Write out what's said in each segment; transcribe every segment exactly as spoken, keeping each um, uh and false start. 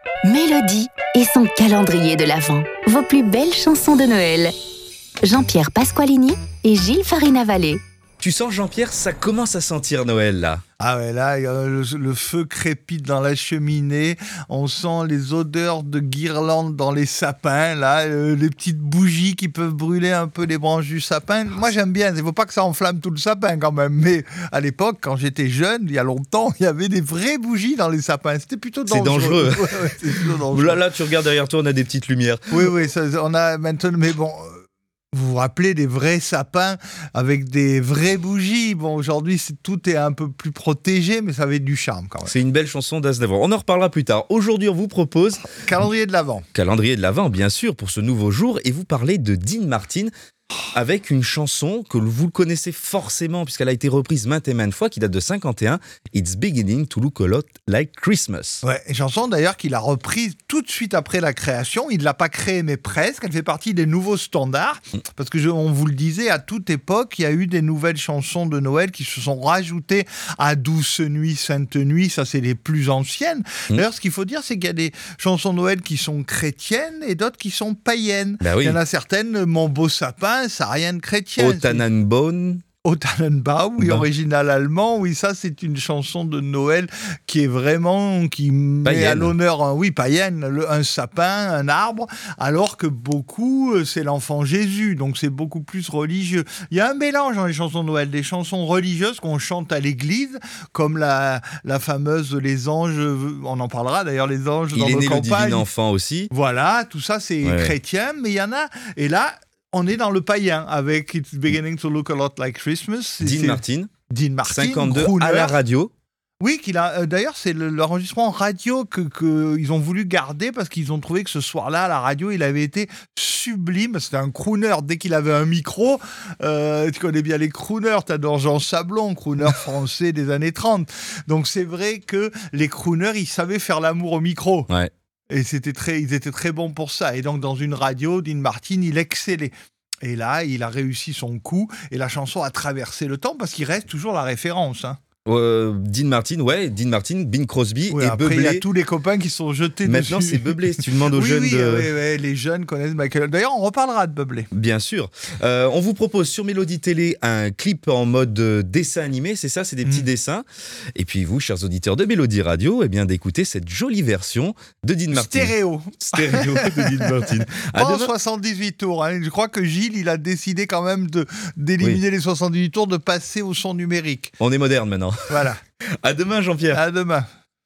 Mélodie et son calendrier de l'Avent. Vos plus belles chansons de Noël. Jean-Pierre Pasqualini et Gilles Farina-Vallée. Tu sens, Jean-Pierre, ça commence à sentir Noël, là. Ah ouais, là, le, le feu crépite dans la cheminée, on sent les odeurs de guirlandes dans les sapins, là, euh, les petites bougies qui peuvent brûler un peu les branches du sapin. Moi, j'aime bien, il ne faut pas que ça enflamme tout le sapin quand même, mais à l'époque, quand j'étais jeune, il y a longtemps, il y avait des vraies bougies dans les sapins, c'était plutôt dangereux. C'est dangereux. Ouais, ouais, c'est plutôt dangereux. Là, là, tu regardes derrière toi, on a des petites lumières. Oui, oui, ça, on a maintenant, mais bon... Vous vous rappelez des vrais sapins avec des vraies bougies. Bon, aujourd'hui, c'est, tout est un peu plus protégé, mais ça avait du charme quand même. C'est une belle chanson d'Aznavour. On en reparlera plus tard. Aujourd'hui, on vous propose... Calendrier de l'Avent. Calendrier de l'Avent, bien sûr, pour ce nouveau jour. Et vous parlez de Dean Martin avec une chanson que vous connaissez forcément, puisqu'elle a été reprise maintes et maintes fois, qui date de cinquante et un. It's beginning to look a lot like Christmas. Ouais, une chanson d'ailleurs qu'il a reprise tout de suite après la création. Il ne l'a pas créée, mais presque. Elle fait partie des nouveaux standards. Mm. Parce que, je, on vous le disait, à toute époque, il y a eu des nouvelles chansons de Noël qui se sont rajoutées à Douce Nuit, Sainte Nuit. Ça, c'est les plus anciennes. Mm. D'ailleurs, ce qu'il faut dire, c'est qu'il y a des chansons de Noël qui sont chrétiennes et d'autres qui sont païennes. Ben oui. Il y en a certaines, Mon beau sapin, ça n'a rien de chrétien. O Tannenbaum. O Tannenbaum, oui, ben. Original allemand, oui, ça c'est une chanson de Noël qui est vraiment, qui païenne. Met à l'honneur, un, oui, païenne, le, un sapin, un arbre, alors que beaucoup, c'est l'enfant Jésus, donc c'est beaucoup plus religieux. Il y a un mélange dans les chansons de Noël, des chansons religieuses qu'on chante à l'église, comme la, la fameuse Les Anges, on en parlera d'ailleurs, Les Anges il dans est nos né campagnes. Le divin enfant aussi. Voilà, tout ça c'est ouais. chrétien, mais il y en a, et là, on est dans le païen avec It's beginning to look a lot like Christmas. Dean c'est Martin. Dean Martin. cinquante-deux crooner. À la radio. Oui, qu'il a. Euh, d'ailleurs, c'est le, l'enregistrement radio que, que ils ont voulu garder parce qu'ils ont trouvé que ce soir-là, à la radio, il avait été sublime. C'était un crooner. Dès qu'il avait un micro, euh, tu connais bien les crooners. T'adores Jean Sablon, crooner français des années trente. Donc c'est vrai que les crooners, ils savaient faire l'amour au micro. Ouais. Et c'était très, ils étaient très bons pour ça. Et donc, dans une radio, Dean Martin, il excellait. Et là, il a réussi son coup. Et la chanson a traversé le temps parce qu'il reste toujours la référence. Hein. Euh, Dean Martin, ouais, Dean Martin, Bing Crosby oui, et après, Bublé. Il y a tous les copains qui sont jetés Maintenant, dessus. c'est Bublé. Si tu demandes aux oui, jeunes oui, de... oui, oui, les jeunes connaissent Michael. D'ailleurs, on reparlera de Bublé. Bien sûr. Euh, on vous propose sur Mélodie Télé un clip en mode dessin animé. C'est ça, c'est des petits mmh. dessins. Et puis vous, chers auditeurs de Mélodie Radio, eh bien d'écouter cette jolie version de Dean Martin. Stéréo. Stéréo de Dean Martin. Pas en soixante-dix-huit tours. Hein. Je crois que Gilles, il a décidé quand même de, d'éliminer oui. les soixante-dix-huit tours, de passer au son numérique. On est moderne maintenant. Voilà. À demain, Jean-Pierre. À demain.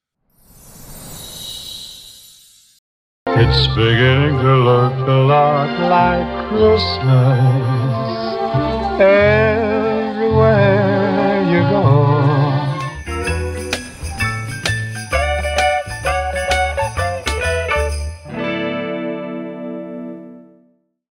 It's beginning to look a lot like Christmas.